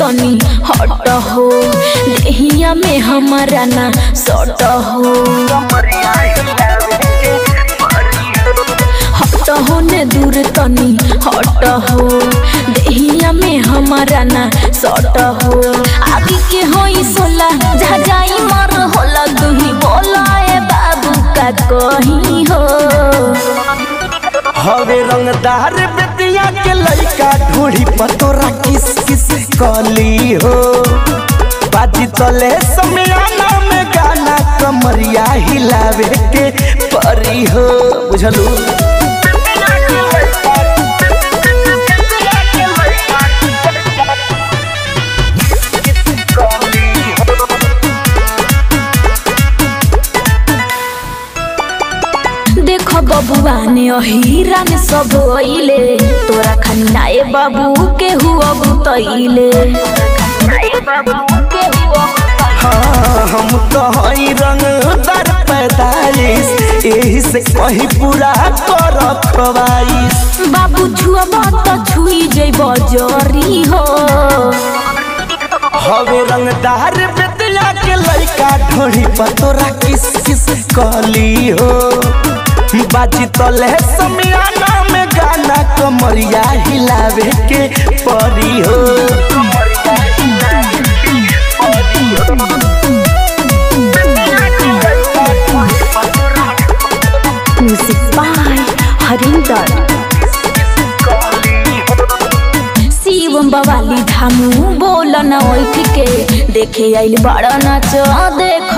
तनी हट हो देहिया में हमारा ना सट हो हट हो ने दूर तनी हट हो देहिया में हमारा ना सट हो आगे के होई सोला जा जाई मर होला दुही बोला ए बाबू का कहीं हो हवे रंगदार बेतिया के लइका ढूढ़ी पतोरा किस किस कली हो बाजी तले समियाना में गाना कमरिया हिलावे के परी हो बुझलू देखो बबुआ ने हीरा ने सब आइले तोरा खानी नाए बाबू के हुआ बुतइले हाँ हम तो हई रंगदार पैदाइश यही से कहीं पूरा कर खवाइश बाबू छुआ तो छुई जइब जरी हो हवे रंगदार बेतिया के लइका ढोढ़ी पतोरा किस किस कली हो बाजी तले समियाना में गाना कमरिया हिलावे के परी हो म्यूजिक बाय हरिंदर शिवम बवाली धामू बोल न ओठ के देखे आइल बड़ा नाच देख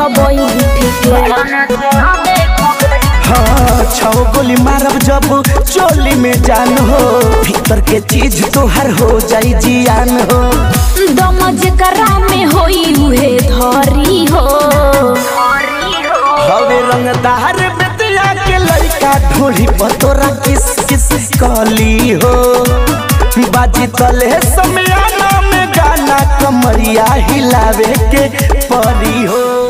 हाँ छो गोली मारब जब चोली में जान हो भीतर के चीज तोहर हो जाई जियान हो दम जकरा में होई उहे धरी हो हवे रंगदार बेतिया के लइका ढोढ़ी पतोरा किस किस कली हो बाजी तले समियाना में गाना कमरिया हिलावे के परी हो।